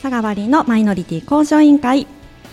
佐川凛のマイノリティ交渉委員会。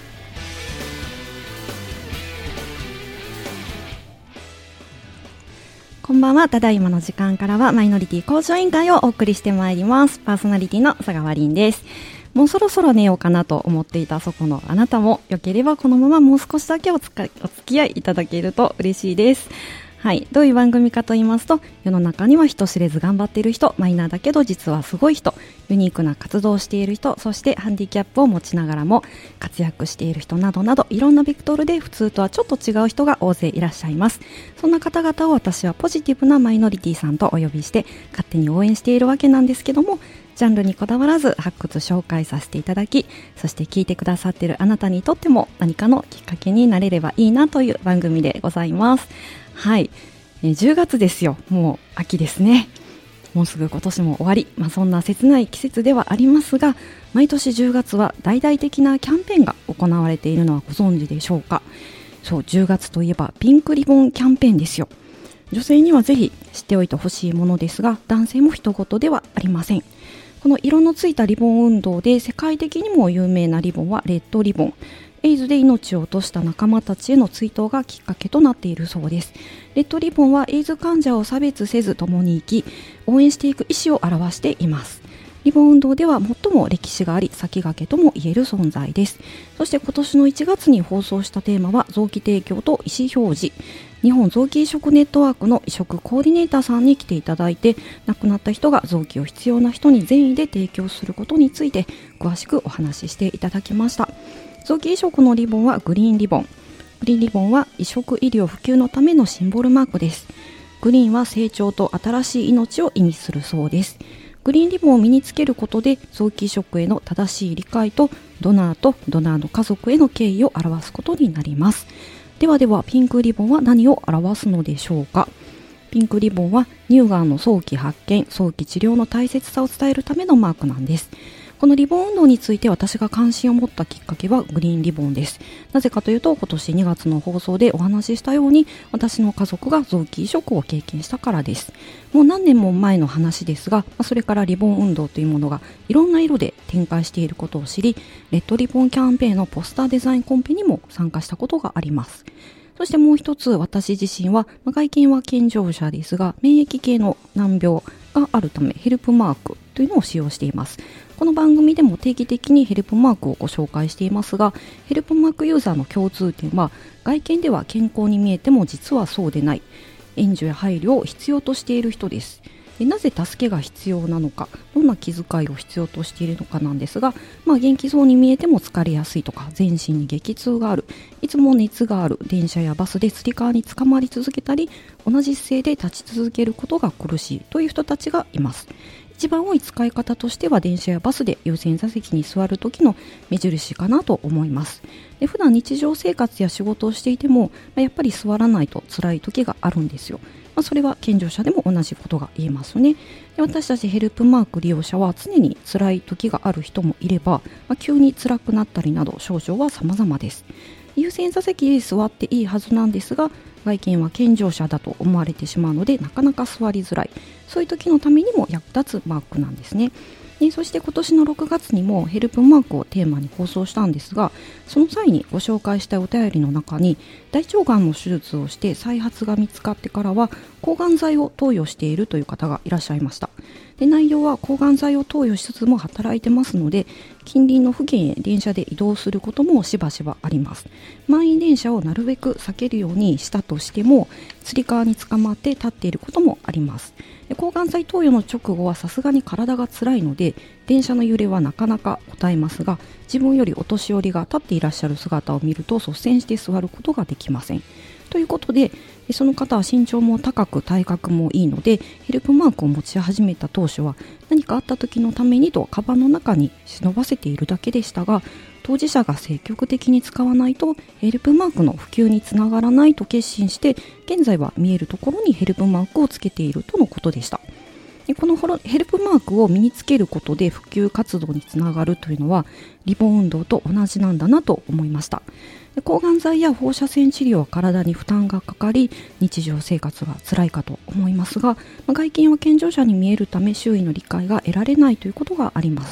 こんばんは。ただいまの時間からはマイノリティ交渉委員会をお送りしてまいります。パーソナリティの佐川凛です。もうそろそろ寝ようかなと思っていたそこのあなたも、よければこのままもう少しだけお付き合いいただけると嬉しいです。はい、どういう番組かと言いますと、世の中には人知れず頑張っている人、マイナーだけど実はすごい人、ユニークな活動をしている人、そしてハンディキャップを持ちながらも活躍している人などなど、いろんなベクトルで普通とはちょっと違う人が大勢いらっしゃいます。そんな方々を私はポジティブなマイノリティさんとお呼びして勝手に応援しているわけなんですけども、ジャンルにこだわらず発掘紹介させていただき、そして聞いてくださっているあなたにとっても何かのきっかけになれればいいなという番組でございます。はい、10月ですよ。もう秋ですね。もうすぐ今年も終わり、そんな切ない季節ではありますが、毎年10月は大々的なキャンペーンが行われているのはご存知でしょうか。そう、10月といえばピンクリボンキャンペーンですよ。女性にはぜひ知っておいてほしいものですが、男性も人事ではありません。この色のついたリボン運動で世界的にも有名なリボンはレッドリボン。エイズで命を落とした仲間たちへの追悼がきっかけとなっているそうです。レッドリボンはエイズ患者を差別せず共に生き、応援していく意思を表しています。リボン運動では最も歴史があり、先駆けとも言える存在です。そして今年の1月に放送したテーマは臓器提供と意思表示。日本臓器移植ネットワークの移植コーディネーターさんに来ていただいて、亡くなった人が臓器を必要な人に善意で提供することについて詳しくお話ししていただきました。臓器移植のリボンはグリーンリボン。グリーンリボンは移植医療普及のためのシンボルマークです。グリーンは成長と新しい命を意味するそうです。グリーンリボンを身につけることで臓器移植への正しい理解とドナーの家族への敬意を表すことになります。ではピンクリボンは何を表すのでしょうか。ピンクリボンは乳がんの早期発見、早期治療の大切さを伝えるためのマークなんです。このリボン運動について私が関心を持ったきっかけはグリーンリボンです。なぜかというと、今年2月の放送でお話ししたように、私の家族が臓器移植を経験したからです。もう何年も前の話ですが、それからリボン運動というものがいろんな色で展開していることを知り、レッドリボンキャンペーンのポスターデザインコンペにも参加したことがあります。そしてもう一つ、私自身は、外見は健常者ですが、免疫系の難病があるためヘルプマークというのを使用しています。この番組でも定期的にヘルプマークをご紹介していますが、ヘルプマークユーザーの共通点は、外見では健康に見えても実はそうでない、援助や配慮を必要としている人です。なぜ助けが必要なのか、どんな気遣いを必要としているのかなんですが、元気そうに見えても疲れやすいとか、全身に激痛がある、いつも熱がある、電車やバスでつり革につかまり続けたり、同じ姿勢で立ち続けることが苦しいという人たちがいます。一番多い使い方としては、電車やバスで優先座席に座る時の目印かなと思います。で、普段日常生活や仕事をしていても、やっぱり座らないと辛い時があるんですよ。それは健常者でも同じことが言えますね。で、私たちヘルプマーク利用者は常に辛い時がある人もいれば、急に辛くなったりなど症状は様々です。優先座席で座っていいはずなんですが、外見は健常者だと思われてしまうので、なかなか座りづらい、そういう時のためにも役立つマークなんですね。そして今年の6月にもヘルプマークをテーマに放送したんですが、その際にご紹介したお便りの中に、大腸がんの手術をして再発が見つかってからは抗がん剤を投与しているという方がいらっしゃいました。で、内容は抗がん剤を投与しつつも働いてますので、近隣の府県へ電車で移動することもしばしばあります。満員電車をなるべく避けるようにしたとしても、つり革につかまって立っていることもあります。で、抗がん剤投与の直後はさすがに体が辛いので、電車の揺れはなかなかこたえますが、自分よりお年寄りが立っていらっしゃる姿を見ると率先して座ることができません。ということで、その方は身長も高く体格もいいので、ヘルプマークを持ち始めた当初は何かあった時のためにとカバンの中に忍ばせているだけでしたが、当事者が積極的に使わないとヘルプマークの普及につながらないと決心して、現在は見えるところにヘルプマークをつけているとのことでした。で、このヘルプマークを身につけることで普及活動につながるというのは、リボン運動と同じなんだなと思いました。で、抗がん剤や放射線治療は体に負担がかかり、日常生活が辛いかと思いますが、外見は健常者に見えるため周囲の理解が得られないということがあります。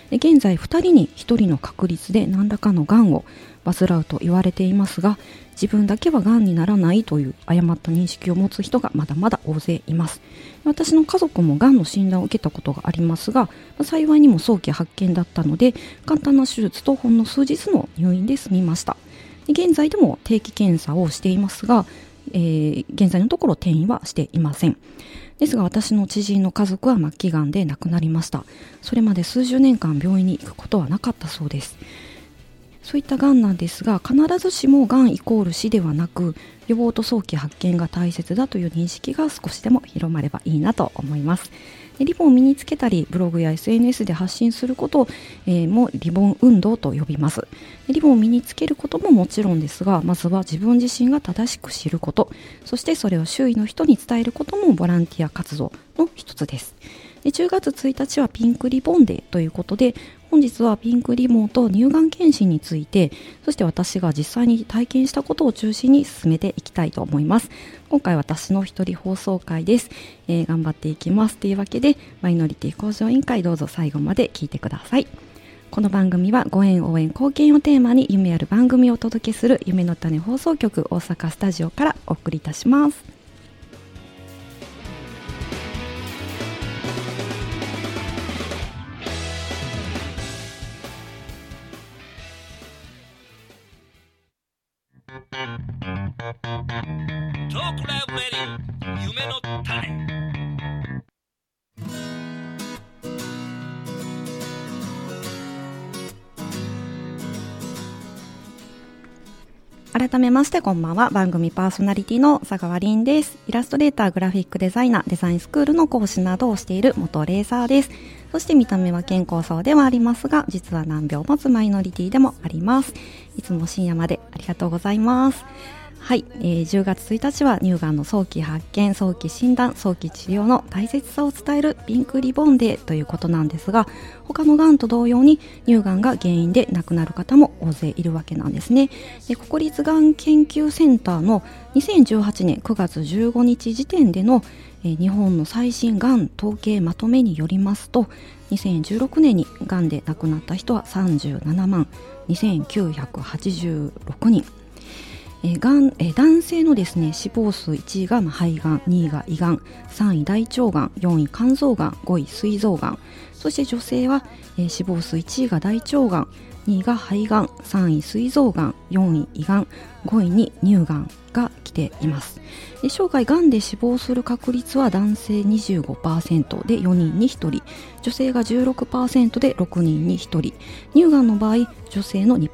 現在2人に1人の確率で何らかのがんを患うと言われていますが、自分だけはがんにならないという誤った認識を持つ人がまだまだ大勢います。私の家族もがんの診断を受けたことがありますが、幸いにも早期発見だったので、簡単な手術とほんの数日の入院で済みました。現在でも定期検査をしていますが、現在のところ転移はしていません。ですが私の知人の家族は末期がんで亡くなりました。それまで数十年間病院に行くことはなかったそうです。そういったがんなんですが、必ずしもがんイコール死ではなく、予防と早期発見が大切だという認識が少しでも広まればいいなと思います。リボンを身につけたりブログや SNS で発信することを、もリボン運動と呼びます。リボンを身につけることももちろんですが、まずは自分自身が正しく知ること、そしてそれを周囲の人に伝えることもボランティア活動の一つです。10月1日はピンクリボンデーということで、本日はピンクリボンと乳がん検診について、そして私が実際に体験したことを中心に進めていきたいと思います。今回私の一人放送会です。頑張っていきますというわけで、マイノリティ向上委員会どうぞ最後まで聞いてください。この番組はご縁応援貢献をテーマに夢ある番組をお届けする夢の種放送局大阪スタジオからお送りいたします。 トークライブレディオ夢の種。 改めましてこんばんは。番組パーソナリティの佐川凛です。イラストレーター、グラフィックデザイナー、デザインスクールの講師などをしている元レーサーです。そして見た目は健康そうではありますが、実は難病を持つマイノリティでもあります。いつも深夜までありがとうございます。はい、10月1日は乳がんの早期発見、早期診断、早期治療の大切さを伝えるピンクリボンデーということなんですが、他のがんと同様に乳がんが原因で亡くなる方も大勢いるわけなんですね。で、国立がん研究センターの2018年9月15日時点での日本の最新がん統計まとめによりますと、2016年にがんで亡くなった人は37万2986人。男性のですね、死亡数1位が肺がん、2位が胃がん、3位大腸がん、4位肝臓がん、5位膵臓がん。そして女性は、死亡数1位が大腸がん、2位が肺がん、3位膵臓がん、4位胃がん、5位に乳がんが来ています。生涯がんで死亡する確率は男性 25% で4人に1人、女性が 16% で6人に1人、乳がんの場合女性の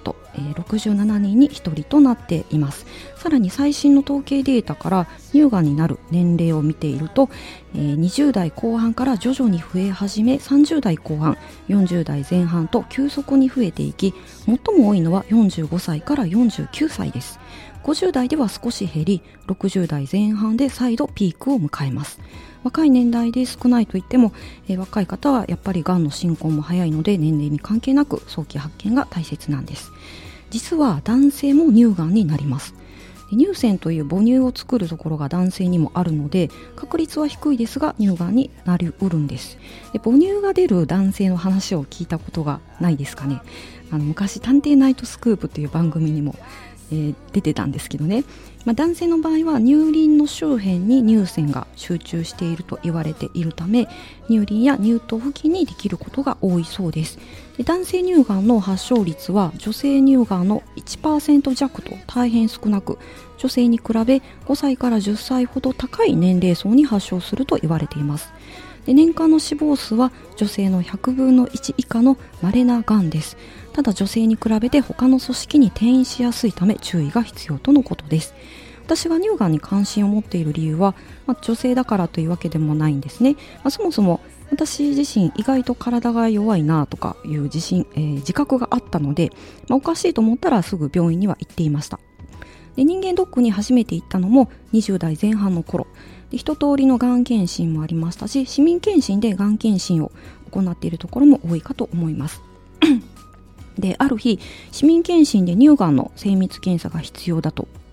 2%、67人に1人となっています。さらに最新の統計データから乳がんになる年齢を見ていると、20代後半から徐々に増え始め、30代後半、40代前半と急速に増えていき、最も多いのは45歳から49歳です。50代では少し減り、60代前半で再度ピークを迎えます。若い年代で少ないといっても、若い方はやっぱりがんの進行も早いので、年齢に関係なく早期発見が大切なんです。実は男性も乳がんになります。乳腺という母乳を作るところが男性にもあるので、確率は低いですが乳がんになりうるんです。母乳が出る男性の話を聞いたことがないですかね。昔探偵ナイトスクープという番組にも出てたんですけどね、男性の場合は乳輪の周辺に乳腺が集中していると言われているため、乳輪や乳頭付近にできることが多いそうです。男性乳がんの発症率は女性乳がんの 1% 弱と大変少なく、女性に比べ5歳から10歳ほど高い年齢層に発症すると言われています。年間の死亡数は女性の100分の1以下の稀ながんです。ただ女性に比べて他の組織に転移しやすいため注意が必要とのことです。私が乳がんに関心を持っている理由は、女性だからというわけでもないんですね。そもそも私自身意外と体が弱いなとかいう自覚があったので、おかしいと思ったらすぐ病院には行っていました。で、人間ドックに初めて行ったのも20代前半の頃で、一通りのがん検診もありましたし、市民検診でがん検診を行っているところも多いかと思いますで、ある日市民検診で乳がんの精密検査が必要だと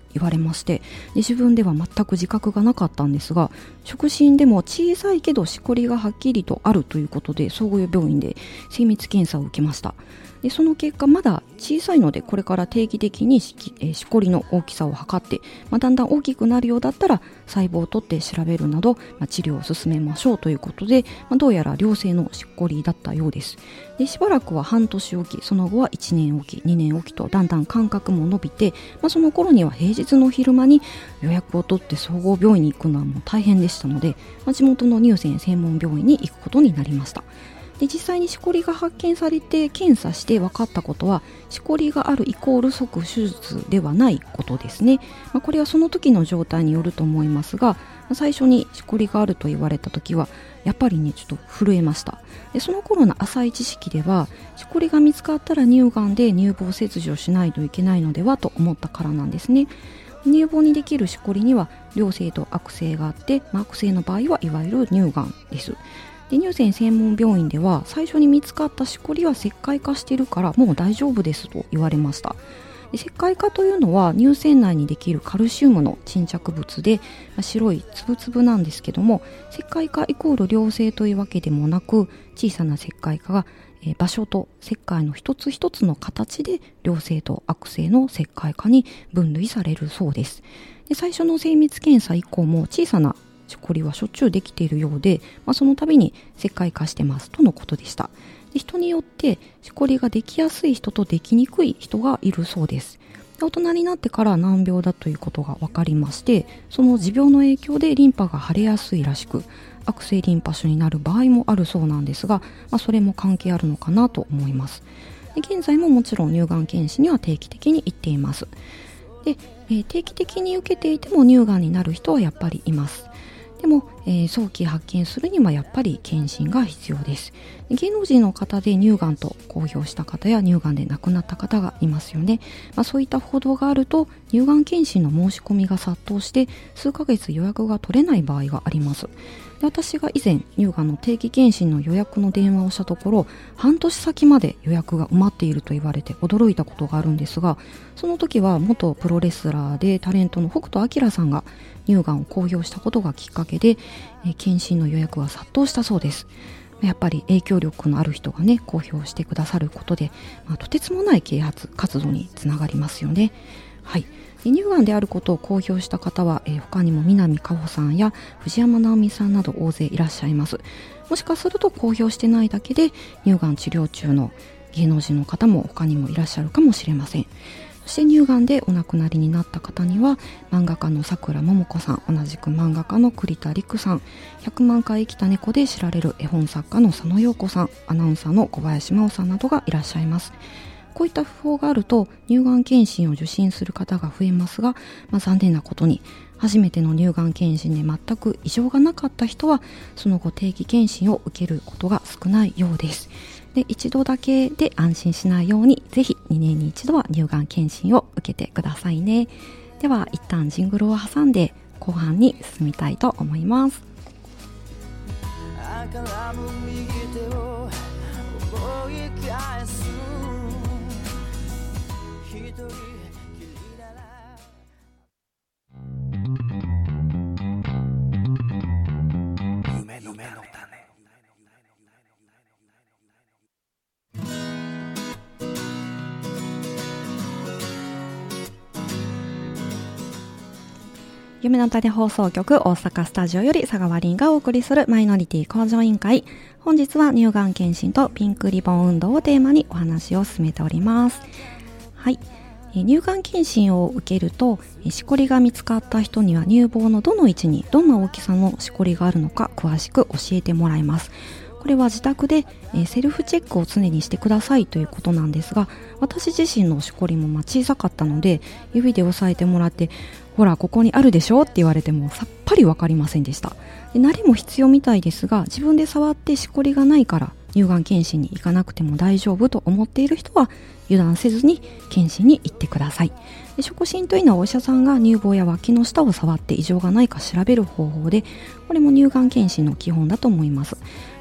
言われまして、で自分では全く自覚がなかったんですが、触診でも小さいけどしこりがはっきりとあるということで総合病院で精密検査を受けました。でその結果、まだ小さいのでこれから定期的にしこりの大きさを測って、だんだん大きくなるようだったら細胞を取って調べるなど、治療を進めましょうということで、どうやら良性のしこりだったようです。でしばらくは半年おき、その後は1年おき2年おきとだんだん間隔も伸びて、その頃には平日の昼間に予約を取って総合病院に行くのはもう大変でしたので、地元の乳腺専門病院に行くことになりました。で実際にしこりが発見されて検査して分かったことは、しこりがあるイコール即手術ではないことですね。これはその時の状態によると思いますが、最初にしこりがあると言われた時はやっぱりねちょっと震えました。でその頃の浅い知識では、しこりが見つかったら乳がんで乳房切除しないといけないのではと思ったからなんですね。乳房にできるしこりには良性と悪性があって、悪性の場合はいわゆる乳がんです。で乳腺専門病院では最初に見つかったしこりは石灰化しているからもう大丈夫ですと言われました。で石灰化というのは乳腺内にできるカルシウムの沈着物で、白いつぶつぶなんですけども、石灰化イコール良性というわけでもなく、小さな石灰化が場所と石灰の一つ一つの形で良性と悪性の石灰化に分類されるそうです。で最初の精密検査以降も小さなしこりはしょっちゅうできているようで、その度に石灰化してますとのことでした。で人によってしこりができやすい人とできにくい人がいるそうです。で大人になってから難病だということが分かりまして、その持病の影響でリンパが腫れやすいらしく、悪性リンパ腫になる場合もあるそうなんですが、それも関係あるのかなと思います。で現在ももちろん乳がん検診には定期的に行っています。で、定期的に受けていても乳がんになる人はやっぱりいます。でも、早期発見するにはやっぱり検診が必要です。芸能人の方で乳がんと公表した方や乳がんで亡くなった方がいますよね。そういった報道があると乳がん検診の申し込みが殺到して数ヶ月予約が取れない場合があります。で私が以前乳がんの定期検診の予約の電話をしたところ、半年先まで予約が埋まっていると言われて驚いたことがあるんですが、その時は元プロレスラーでタレントの北斗晶さんが乳がんを公表したことがきっかけで、検診の予約は殺到したそうです。やっぱり影響力のある人がね公表してくださることで、とてつもない啓発活動につながりますよね。はい。乳がんであることを公表した方は、他にも南果歩さんや藤山直美さんなど大勢いらっしゃいます。もしかすると公表してないだけで乳がん治療中の芸能人の方も他にもいらっしゃるかもしれません。そして乳がんでお亡くなりになった方には漫画家の桜桃子さん、同じく漫画家の栗田陸さん、100万回生きた猫で知られる絵本作家の佐野陽子さん、アナウンサーの小林真央さんなどがいらっしゃいます。こういった訃報があると乳がん検診を受診する方が増えますが、残念なことに初めての乳がん検診で全く異常がなかった人はその後定期検診を受けることが少ないようです。で一度だけで安心しないように、ぜひ2年に一度は乳がん検診を受けてくださいね。では一旦ジングルを挟んで後半に進みたいと思います。 赤らむ右手を思い返す一人きりなら夢の種。 夢の種放送局大阪スタジオより佐川凛がお送りするマイノリティ向上委員会。本日は乳がん検診とピンクリボン運動をテーマにお話を進めております。はい。乳がん検診を受けるとしこりが見つかった人には乳房のどの位置にどんな大きさのしこりがあるのか詳しく教えてもらいます。これは自宅でセルフチェックを常にしてくださいということなんですが、私自身のしこりも小さかったので指で押さえてもらって、ほらここにあるでしょって言われてもさっぱりわかりませんでした。で慣れも必要みたいですが、自分で触ってしこりがないから乳がん検診に行かなくても大丈夫と思っている人は油断せずに検診に行ってください。で触診というのはお医者さんが乳房や脇の下を触って異常がないか調べる方法で、これも乳がん検診の基本だと思います。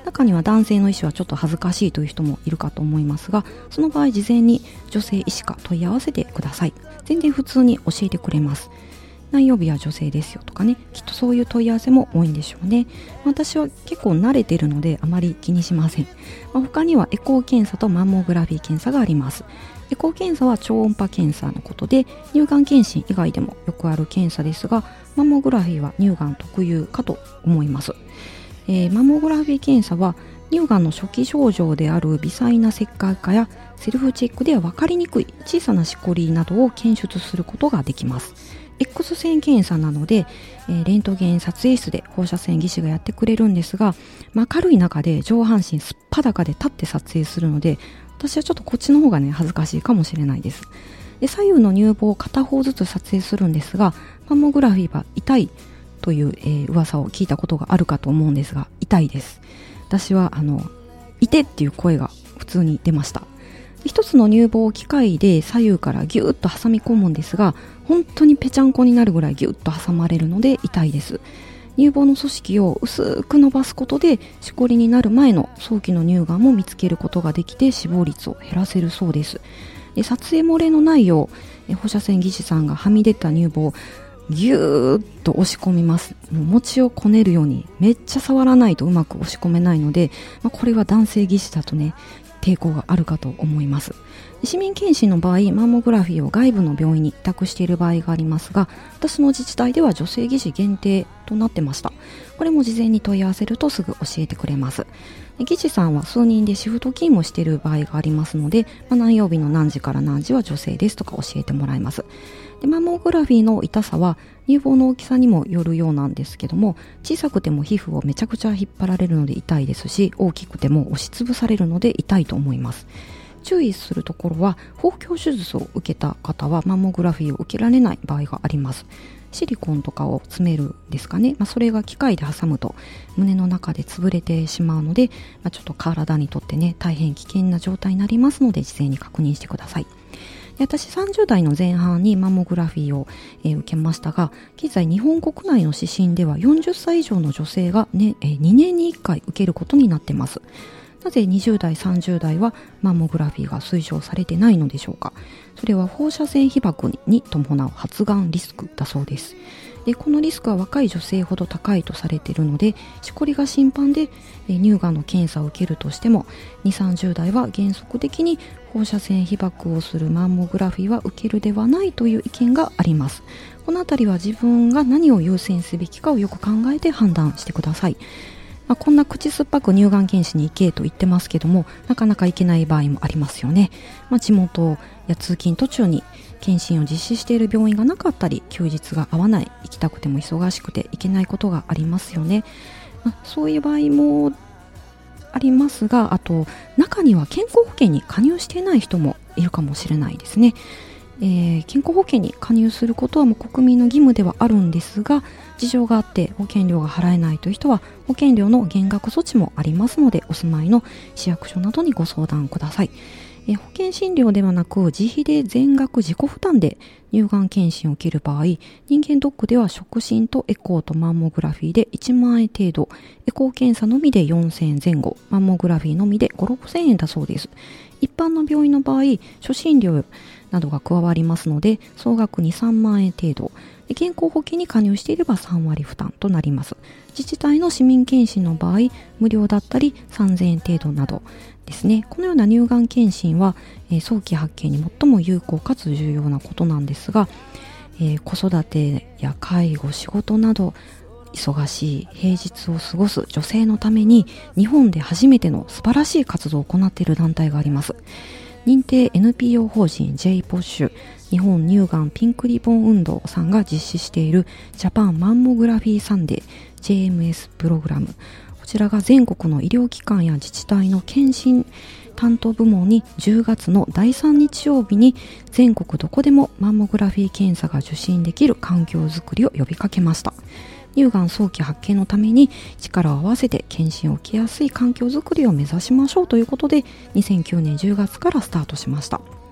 中には男性の医師はちょっと恥ずかしいという人もいるかと思いますが、その場合事前に女性医師か問い合わせてください。全然普通に教えてくれます。何曜日は女性ですよとかね、きっとそういう問い合わせも多いんでしょうね。私は結構慣れているのであまり気にしません。他にはエコー検査とマンモグラフィー検査があります。エコー検査は超音波検査のことで、乳がん検診以外でもよくある検査ですが、マンモグラフィーは乳がん特有かと思います。マンモグラフィー検査は乳がんの初期症状である微細な石灰化やセルフチェックでは分かりにくい小さなしこりなどを検出することができます。X 線検査なので、レントゲン撮影室で放射線技師がやってくれるんですが、明るい中で上半身すっぱだかで立って撮影するので、私はちょっとこっちの方がね恥ずかしいかもしれないです。で、左右の乳房を片方ずつ撮影するんですが、マンモグラフィーは痛いという、噂を聞いたことがあるかと思うんですが、痛いです。私は痛てっていう声が普通に出ました。一つの乳房を機械で左右からギューッと挟み込むんですが、本当にぺちゃんこになるぐらいギュッと挟まれるので痛いです。乳房の組織を薄く伸ばすことで、しこりになる前の早期の乳がんも見つけることができて、死亡率を減らせるそうです。で、撮影漏れのないよう放射線技師さんがはみ出た乳房をギューッと押し込みます。もう餅をこねるようにめっちゃ触らないとうまく押し込めないので、これは男性技師だとね抵抗があるかと思います。市民検診の場合、マンモグラフィーを外部の病院に委託している場合がありますが、私の自治体では女性技師限定となってました。これも事前に問い合わせるとすぐ教えてくれます。技師さんは数人でシフト勤務している場合がありますので、何曜日の何時から何時は女性ですとか教えてもらいます。で、マンモグラフィーの痛さは乳房の大きさにもよるようなんですけども、小さくても皮膚をめちゃくちゃ引っ張られるので痛いですし、大きくても押しつぶされるので痛いと思います。注意するところは、包協手術を受けた方はマンモグラフィーを受けられない場合があります。シリコンとかを詰めるんですかね、それが機械で挟むと胸の中で潰れてしまうので、ちょっと体にとってね大変危険な状態になりますので、事前に確認してください。で、私30代の前半にマンモグラフィーを、受けましたが、現在日本国内の指針では40歳以上の女性が、2年に1回受けることになってます。なぜ20代30代はマンモグラフィーが推奨されてないのでしょうか。それは放射線被曝に伴う発がんリスクだそうです。で、このリスクは若い女性ほど高いとされているので、しこりが頻繁で乳がんの検査を受けるとしても、2、30代は原則的に放射線被曝をするマンモグラフィーは受けるではないという意見があります。このあたりは自分が何を優先すべきかをよく考えて判断してください。こんな口酸っぱく乳がん検診に行けと言ってますけども、なかなか行けない場合もありますよね。地元や通勤途中に検診を実施している病院がなかったり、休日が合わない、行きたくても忙しくて行けないことがありますよね。そういう場合もありますが、あと中には健康保険に加入していない人もいるかもしれないですね。健康保険に加入することはもう国民の義務ではあるんですが、事情があって保険料が払えないという人は保険料の減額措置もありますので、お住まいの市役所などにご相談ください。保険診療ではなく自費で全額自己負担で乳がん検診を受ける場合、人間ドックでは触診とエコーとマンモグラフィーで1万円程度、エコー検査のみで4000円前後、マンモグラフィーのみで5、6000円だそうです。一般の病院の場合、初診料などが加わりますので、総額2、3万円程度、健康保険に加入していれば3割負担となります。自治体の市民検診の場合、無料だったり3000円程度などですね。このような乳がん検診は、早期発見に最も有効かつ重要なことなんですが、子育てや介護、仕事など忙しい平日を過ごす女性のために、日本で初めての素晴らしい活動を行っている団体があります。認定 NPO 法人 J-POSH 日本乳がんピンクリボン運動さんが実施しているジャパンマンモグラフィーサンデー JMS プログラム、こちらが全国の医療機関や自治体の検診担当部門に10月の第3日曜日に全国どこでもマンモグラフィー検査が受診できる環境づくりを呼びかけました。乳がん早期発見のために力を合わせて検診を受けやすい環境づくりを目指しましょうということで、2009年10月からスタートしました。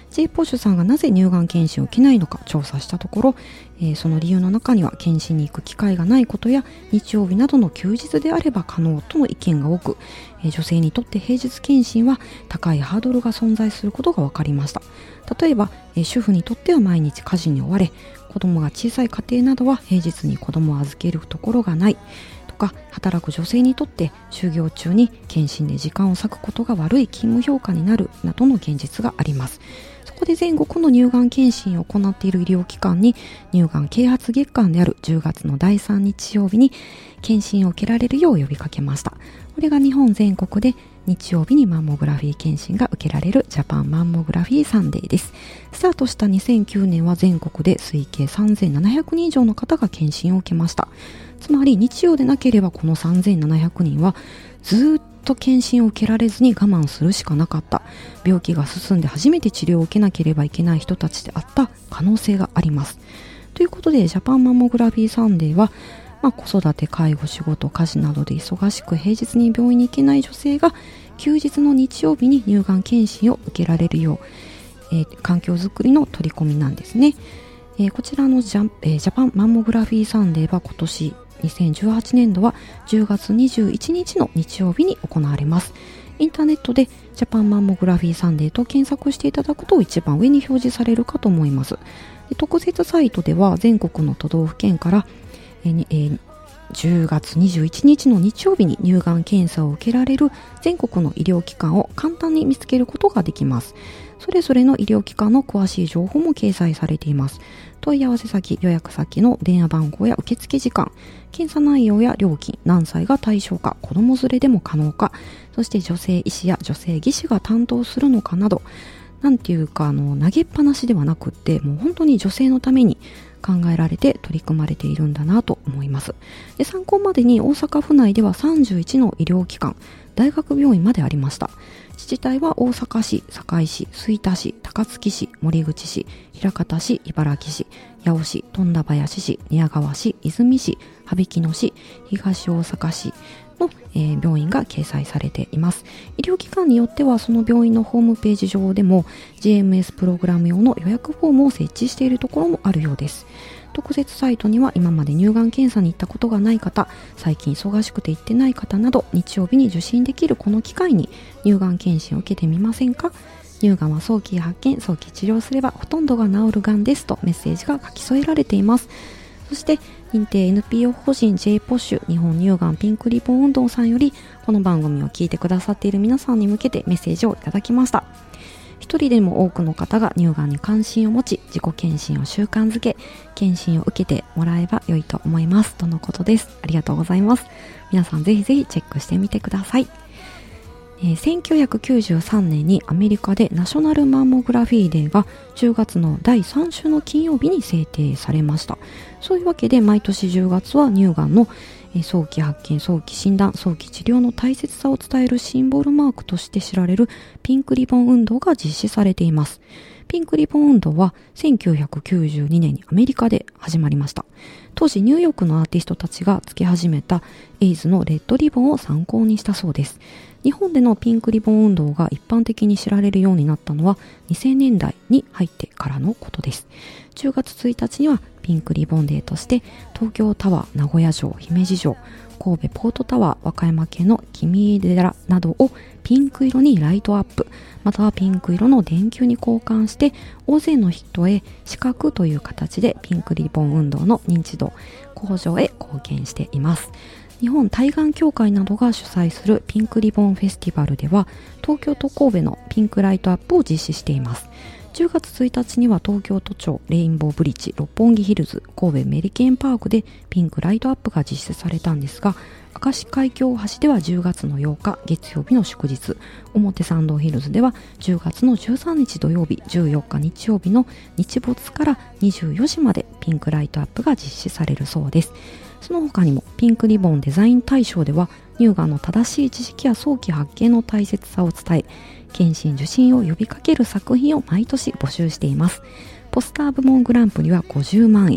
J ポッシュさんがなぜ乳がん検診を受けないのか調査したところ、その理由の中には検診に行く機会がないことや日曜日などの休日であれば可能との意見が多く、女性にとって平日検診は高いハードルが存在することが分かりました。例えば、主婦にとっては毎日家事に追われ、子供が小さい家庭などは平日に子供を預けるところがないとか、働く女性にとって就業中に検診で時間を割くことが悪い勤務評価になるなどの現実があります。そこで全国の乳がん検診を行っている医療機関に乳がん啓発月間である10月の第3日曜日に検診を受けられるよう呼びかけました。これが日本全国で日曜日にマンモグラフィー検診が受けられるジャパンマンモグラフィーサンデーです。スタートした2009年は全国で推計3700人以上の方が検診を受けました。つまり日曜でなければこの3700人はずっと検診を受けられずに我慢するしかなかった、病気が進んで初めて治療を受けなければいけない人たちであった可能性があります。ということでジャパンマンモグラフィーサンデーは、子育て、介護、仕事、家事などで忙しく平日に病院に行けない女性が休日の日曜日に乳がん検診を受けられるよう、環境づくりの取り組みなんですね。こちらのジャパンマンモグラフィーサンデーは今年2018年度は10月21日の日曜日に行われます。インターネットでジャパンマンモグラフィーサンデーと検索していただくと一番上に表示されるかと思います。特設サイトでは全国の都道府県から10月21日の日曜日に乳がん検査を受けられる全国の医療機関を簡単に見つけることができます。それぞれの医療機関の詳しい情報も掲載されています。問い合わせ先、予約先の電話番号や受付時間、検査内容や料金、何歳が対象か、子供連れでも可能か、そして女性医師や女性技師が担当するのかなど、なんていうか投げっぱなしではなくって、もう本当に女性のために考えられて取り組まれているんだなと思います。で、参考までに大阪府内では31の医療機関、大学病院までありました。自治体は大阪市、堺市、吹田市、高槻市、森口市、枚方市、茨城市、八尾市、富田林市、宮川市、泉市、羽曳野市、東大阪市の、病院が掲載されています。医療機関によってはその病院のホームページ上でも GMS プログラム用の予約フォームを設置しているところもあるようです。特設サイトには今まで乳がん検査に行ったことがない方、最近忙しくて行ってない方など、日曜日に受診できるこの機会に乳がん検診を受けてみませんか？乳がんは早期発見、早期治療すればほとんどが治るがんですとメッセージが書き添えられています。そして認定 NPO 法人 J ポッシュ日本乳がんピンクリボン運動さんよりこの番組を聞いてくださっている皆さんに向けてメッセージをいただきました。一人でも多くの方が乳がんに関心を持ち、自己検診を習慣づけ、検診を受けてもらえば良いと思いますとのことです。ありがとうございます。皆さんぜひぜひチェックしてみてください。1993年にアメリカでナショナルマンモグラフィーデーが10月の第3週の金曜日に制定されました。そういうわけで毎年10月は乳がんの早期発見、早期診断、早期治療の大切さを伝えるシンボルマークとして知られるピンクリボン運動が実施されています。ピンクリボン運動は1992年にアメリカで始まりました。当時ニューヨークのアーティストたちがつけ始めたエイズのレッドリボンを参考にしたそうです。日本でのピンクリボン運動が一般的に知られるようになったのは2000年代に入ってからのことです。10月1日にはピンクリボンデーとして東京タワー、名古屋城、姫路城、神戸ポートタワー、和歌山県の君井寺などをピンク色にライトアップ、またはピンク色の電球に交換して大勢の人へ視覚という形でピンクリボン運動の認知度向上へ貢献しています。日本対がん協会などが主催するピンクリボンフェスティバルでは東京と神戸のピンクライトアップを実施しています。10月1日には東京都庁、レインボーブリッジ、六本木ヒルズ、神戸メリケンパークでピンクライトアップが実施されたんですが、明石海峡大橋では10月の8日月曜日の祝日、表参道ヒルズでは10月の13日土曜日、14日日曜日の日没から24時までピンクライトアップが実施されるそうです。その他にもピンクリボンデザイン大賞では乳がんの正しい知識や早期発見の大切さを伝え、検診受診を呼びかける作品を毎年募集しています。ポスター部門グランプリは50万円、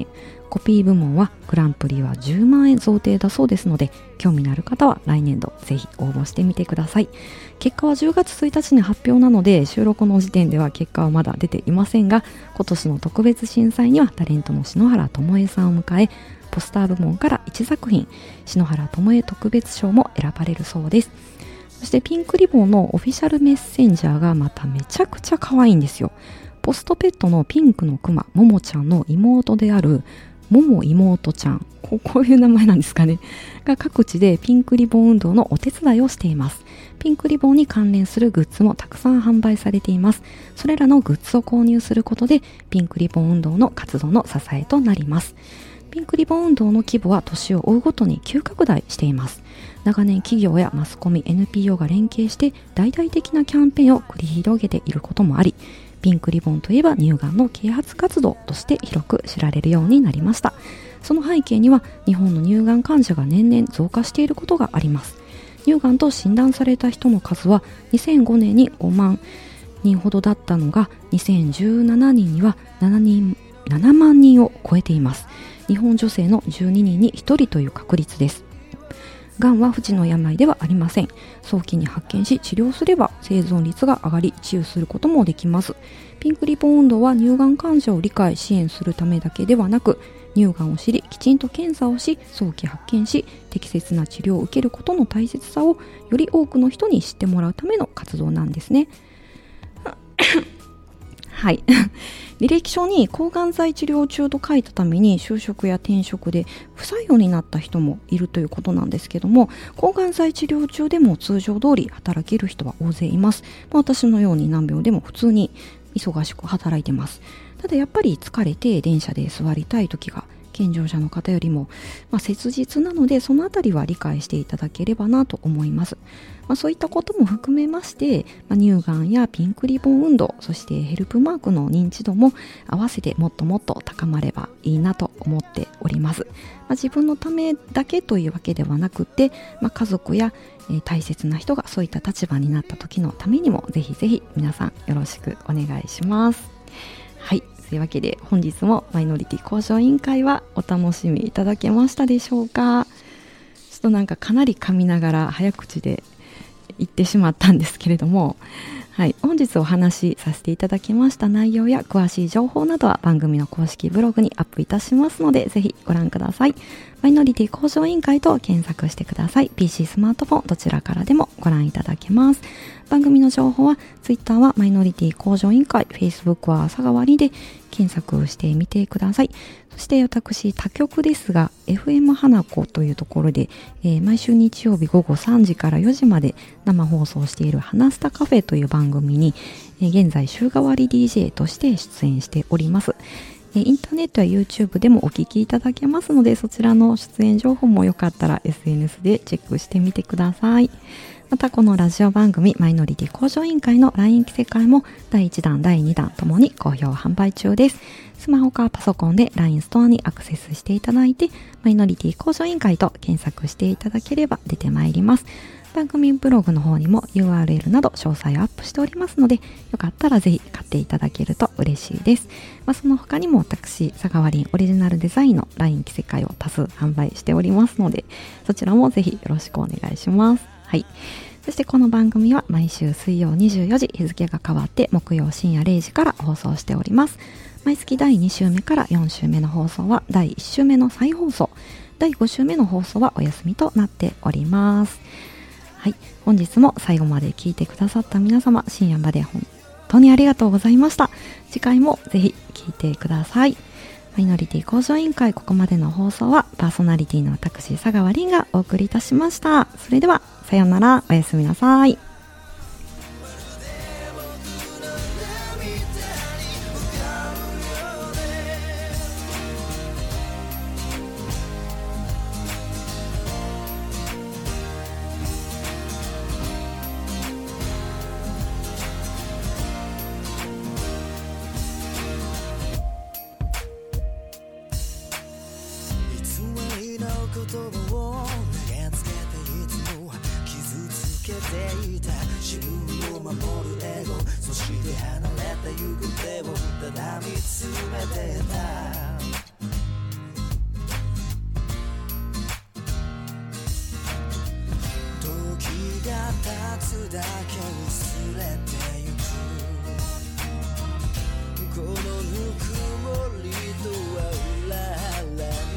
コピー部門はグランプリは10万円贈呈だそうですので、興味のある方は来年度ぜひ応募してみてください。結果は10月1日に発表なので、収録の時点では結果はまだ出ていませんが、今年の特別審査員にはタレントの篠原ともえさんを迎え、ポスター部門から1作品、篠原ともえ特別賞も選ばれるそうです。そしてピンクリボンのオフィシャルメッセンジャーがまためちゃくちゃ可愛いんですよ。ポストペットのピンクのクマももちゃんの妹であるもも妹ちゃん、こういう名前なんですかね、が各地でピンクリボン運動のお手伝いをしています。ピンクリボンに関連するグッズもたくさん販売されています。それらのグッズを購入することでピンクリボン運動の活動の支えとなります。ピンクリボン運動の規模は年を追うごとに急拡大しています。長年企業やマスコミ NPO が連携して大々的なキャンペーンを繰り広げていることもあり、ピンクリボンといえば乳がんの啓発活動として広く知られるようになりました。その背景には日本の乳がん患者が年々増加していることがあります。乳がんと診断された人の数は2005年に5万人ほどだったのが、2017年には7万人を超えています。日本女性の12人に1人という確率です。がんは不治の病ではありません。早期に発見し治療すれば生存率が上がり治癒することもできます。ピンクリボン運動は乳がん患者を理解支援するためだけではなく、乳がんを知りきちんと検査をし早期発見し適切な治療を受けることの大切さをより多くの人に知ってもらうための活動なんですね。はい。履歴書に抗がん剤治療中と書いたために就職や転職で不採用になった人もいるということなんですけども、抗がん剤治療中でも通常通り働ける人は大勢います。私のように難病でも普通に忙しく働いてます。ただやっぱり疲れて電車で座りたい時が健常者の方よりも、切実なので、そのあたりは理解していただければなと思います。そういったことも含めまして、乳がんやピンクリボン運動、そしてヘルプマークの認知度も合わせてもっともっと高まればいいなと思っております。自分のためだけというわけではなくて、家族や大切な人がそういった立場になった時のためにもぜひぜひ皆さんよろしくお願いします。はい、というわけで本日もマイノリティ向上委員会はお楽しみいただけましたでしょうか。ちょっとなんかかなり噛みながら早口で言ってしまったんですけれども、はい、本日お話しさせていただきました内容や詳しい情報などは番組の公式ブログにアップいたしますので、ぜひご覧ください。マイノリティ向上委員会と検索してください。 PC スマートフォンどちらからでもご覧いただけます。番組の情報は Twitter はマイノリティ向上委員会、 Facebook は佐川りで検索してみてください。そして私他局ですが FM 花子というところで、毎週日曜日午後3時から4時まで生放送している花スタカフェという番組に、現在週替わり DJ として出演しております。インターネットや YouTube でもお聞きいただけますので、そちらの出演情報もよかったら SNS でチェックしてみてください。またこのラジオ番組マイノリティ向上委員会の LINE 着せ替えも第1弾第2弾ともに好評販売中です。スマホかパソコンで LINE ストアにアクセスしていただいて、マイノリティ向上委員会と検索していただければ出てまいります。番組ブログの方にも URL など詳細をアップしておりますので、よかったらぜひ買っていただけると嬉しいです。その他にも私佐川りんオリジナルデザインの LINE 着せ替えを多数販売しておりますので、そちらもぜひよろしくお願いします。はい。そしてこの番組は毎週水曜24時、日付が変わって木曜深夜0時から放送しております。毎月第2週目から4週目の放送は第1週目の再放送、第5週目の放送はお休みとなっております。はい、本日も最後まで聞いてくださった皆様、深夜まで本当にありがとうございました。次回もぜひ聞いてください。マイノリティ向上委員会、ここまでの放送はパーソナリティの私佐川りんがお送りいたしました。それではさようなら、おやすみなさい。 言葉を投げつけていつも傷つけていた自分を守るエゴ、そして離れてゆく手をただ見つめてた。 つだけ薄れてゆくこのぬくもりとは裏腹に